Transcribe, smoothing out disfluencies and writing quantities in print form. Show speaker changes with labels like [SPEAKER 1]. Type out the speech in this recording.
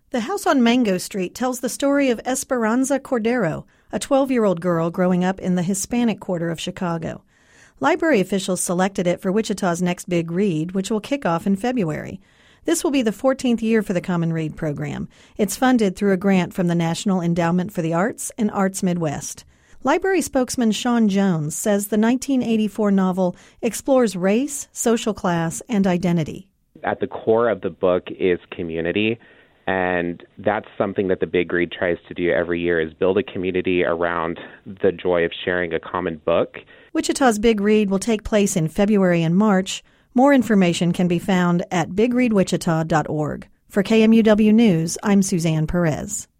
[SPEAKER 1] The House on Mango Street tells the story of Esperanza Cordero, a 12-year-old girl growing up in the Hispanic quarter of Chicago. Library officials selected it for Wichita's next big read, which will kick off in February. This will be the 14th year for the Common Read program. It's funded through a grant from the National Endowment for the Arts and Arts Midwest. Library spokesman Sean Jones says the 1984 novel explores race, social class, and identity.
[SPEAKER 2] At the core of the book is community. And that's something that the Big Read tries to do every year, is build a community around the joy of sharing a common book.
[SPEAKER 1] Wichita's Big Read will take place in February and March. More information can be found at bigreadwichita.org. For KMUW News, I'm Suzanne Perez.